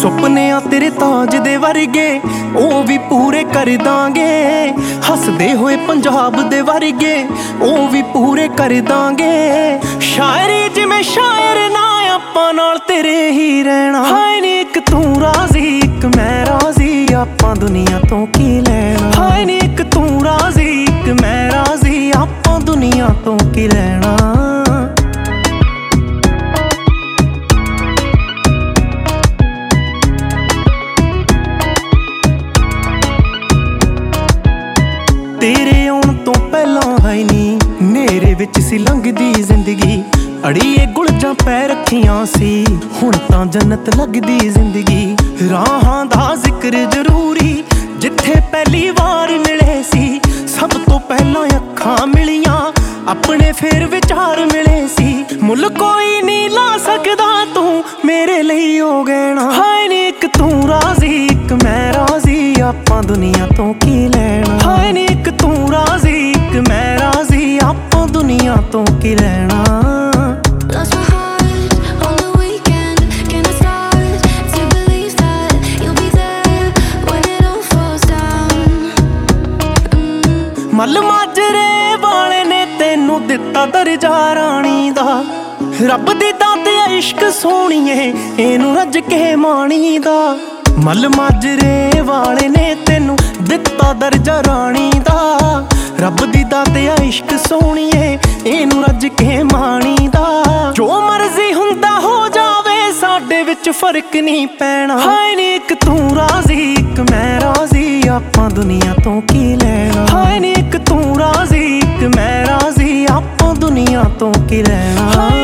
ਸੁਪਨਿਆਂ ਤੇਰੇ ਤਾਜ ਦੇ ਵਰਗੇ ਉਹ ਵੀ ਪੂਰੇ ਕਰ ਦਾਂਗੇ। ਹੱਸਦੇ ਹੋਏ ਪੰਜਾਬ ਦੇ ਵਰਗੇ ਉਹ ਵੀ ਪੂਰੇ ਕਰ ਦਾਂਗੇ। ਸ਼ਾਇਰੀ ਜਿਵੇਂ ਸ਼ਾਇਰ ਨਾ ਆਪਾਂ ਨਾਲ ਤੇਰੇ ਹੀ ਰਹਿਣਾ। ਹਾਏ ਨੀ ਇੱਕ ਤੂੰ ਰਾਜ਼ੀ ਇੱਕ ਮੈਂ ਰਾਜ਼ੀ, ਆਪਾਂ ਦੁਨੀਆ ਤੋਂ ਕੀ ਲੈਣਾ। ਹਾਏ ਨੀ ਇੱਕ ਤੂੰ ਰਾਜ਼ੀ ਇੱਕ ਮੈਂ ਰਾਜ਼ੀ, ਆਪਾਂ ਦੁਨੀਆ ਤੋਂ ਕੀ ਲੈਣਾ। ਤੇਰੇ ਆਉਣ ਤੋਂ ਪਹਿਲਾਂ ਹੈ ਨੀ ਨੇਰੇ ਵਿੱਚ ਸੀ ਲੰਘਦੀ ਜ਼ਿੰਦਗੀ। ਅੜੀਏ ਗੁਲਜਾਂ ਪੈ ਰੱਖੀਆਂ ਸੀ, ਹੁਣ ਤਾਂ ਜੰਨਤ ਲੱਗਦੀ ਜ਼ਿੰਦਗੀ। ਰਾਹਾਂ ਦਾ ਜ਼ਿਕਰ ਜ਼ਰੂਰੀ ਜਿੱਥੇ ਪਹਿਲੀ ਵਾਰ ਮਿਲੇ ਸੀ। ਸਭ ਤੋਂ ਪਹਿਲਾਂ ਅੱਖਾਂ ਮਿਲੀਆਂ ਆਪਣੇ ਫੇਰ ਵਿਚਾਰ ਮਿਲੇ ਸੀ। ਮੁੱਲ ਕੋਈ ਨਹੀਂ ਲਾ ਸਕਦਾ ਤੂੰ ਮੇਰੇ ਲਈ ਹੋ ਗਹਿਣਾ। ਹਾਏ ਨੀ ਇੱਕ ਤੂੰ ਰਾਜ਼ੀ ਇੱਕ ਮੈਂ ਰਾਜ਼ੀ, ਆਪਾਂ ਦੁਨੀਆ ਤੋਂ ਕੀ ਲੈਣਾ। ਹਾਏ ਨੀ ਇੱਕ ਤੂੰ ਰਾਜ਼ੀ ਇੱਕ ਮੈਂ ਰਾਜ਼ੀ, ਆਪਾਂ ਦੁਨੀਆ ਤੋਂ ਕੀ ਲੈਣਾ। ਮੱਲ ਮਾਜਰੇ ਵਾਲੇ ਨੇ ਤੈਨੂੰ ਦਿੱਤਾ ਦਰਜਾ ਰਾਣੀ ਦਾ। ਰੱਬ ਦੀ ਦਾਤ ਇਸ਼ਕ ਸੋਹਣੀਏ ਇਹਨੂੰ ਰੱਜ ਕੇ ਮਾਣੀ ਦਾ। ਮੱਲ ਮਾਜਰੇ ਵਾਲੇ ਨੇ ਤੈਨੂੰ ਦਿੱਤਾ ਦਰਜਾ ਰਾਣੀ ਦਾ। ਰੱਬ ਦੀ ਦਾਤ ਇਸ਼ਕ ਸੋਹਣੀਏ ਇਹਨੂੰ ਰੱਜ ਕੇ ਮਾਣੀ ਦਾ। ਜੋ ਮਰਜ਼ੀ ਹੁੰਦਾ ਹੋ ਜਾਵੇ ਸਾਡੇ ਵਿੱਚ ਫਰਕ ਨਹੀਂ ਪੈਣਾ। ਹਾਏ ਨੀ ਇੱਕ ਤੂੰ ਰਾਜ਼ੀ ਇੱਕ ਮੈਂ ਰਾਜ਼ੀ, ਆਪਾਂ ਦੁਨੀਆ ਤੋਂ ਕੀ ਲੈਣਾ। ਹਾਏ ਨੀ ਇੱਕ ਤੂੰ ਰਾਜ਼ੀ ਇੱਕ ਮੈਂ ਰਾਜ਼ੀ, ਆਪਾਂ ਦੁਨੀਆ ਤੋਂ ਕੀ ਲੈਣਾ।